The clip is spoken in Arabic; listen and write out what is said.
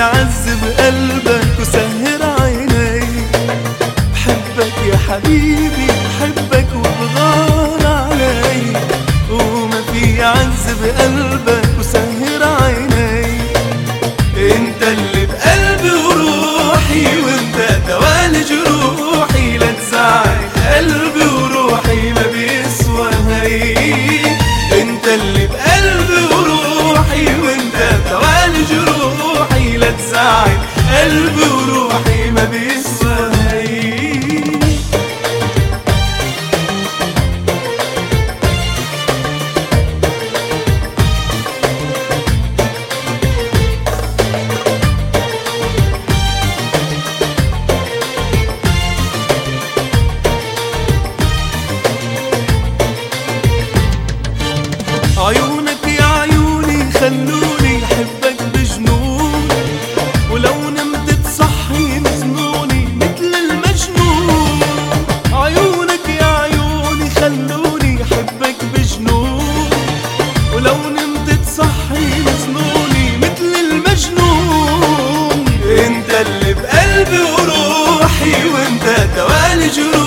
يعذب قلبك وسهر عيني. بحبك يا حبيبي بحبك وبغار علي، وما في يعذب قلبك وسهر عيني. انت اللي بقلبي وروحي وانت دوال جروحي، لا تزعل قلبي وروحي ما بيسوى هي. انت اللي بقلبي وروحي وانت دوال جروحي، لا تزعل قلبي وروحي ما بيسوى هي. عيونك يا عيوني خلوني احبك بجنون، ولو نمت تصحي مجنوني مثل المجنون. عيونك يا عيوني خلوني احبك بجنون، ولو نمت تصحي مجنوني مثل المجنون. انت اللي بقلبي وروحي وانت دوال جروحي،